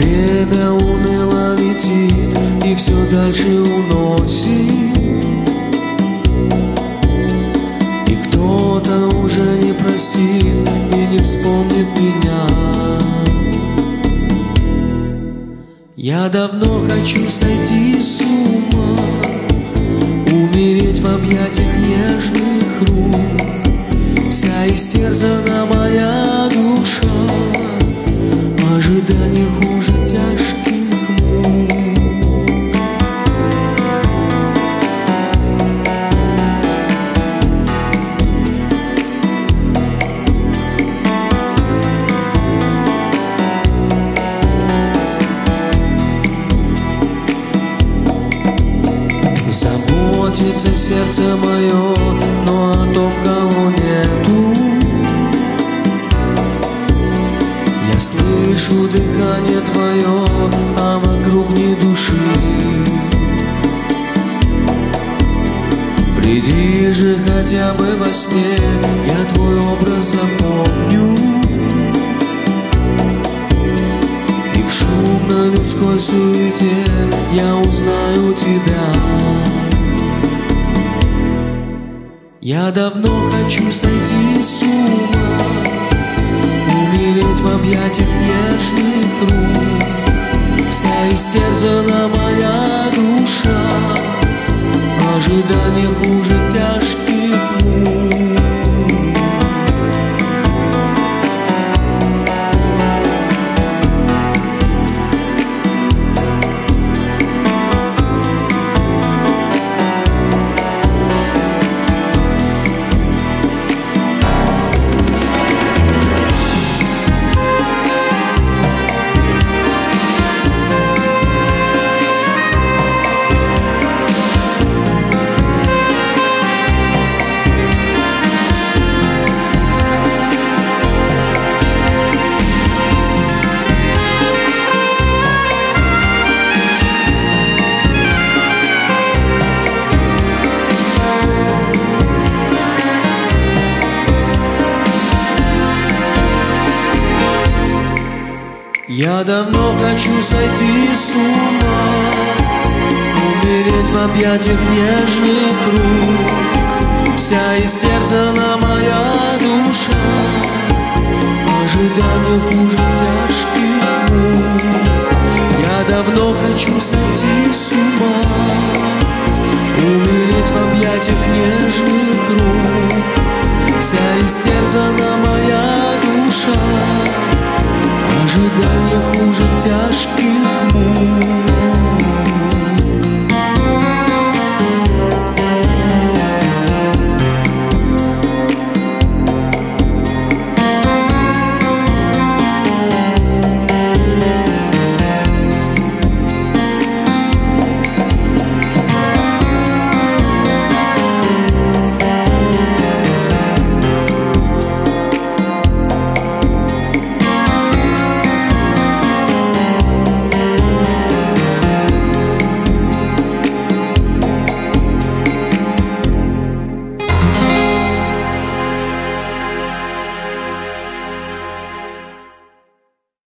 Время уныло летит и все дальше уносит, и кто-то уже не простит и не вспомнит меня. Я давно хочу сойти с ума, умереть в объятиях нежных рук. Вся истерзана моя душа, ожидание хуже тяжких мук. Заботится сердце мое, но о том, кого нету. Я слышу дыхание твое, а вокруг ни души. Приди же хотя бы во сне, я твой образ запомню, и в шумной людской суете я узнаю тебя. Я давно хочу сойти с ума, умереть в объятиях нежных рук. Вся истерзана моя душа, ожидание хуже тяжких мук. Я давно хочу сойти с ума, умереть в объятиях нежных рук. Вся истерзана моя душа, ожидание хуже тяжких мук. Я давно хочу сойти с ума, умереть в объятиях нежных рук. Вся истерзана моя душа, ожидание хуже тяжких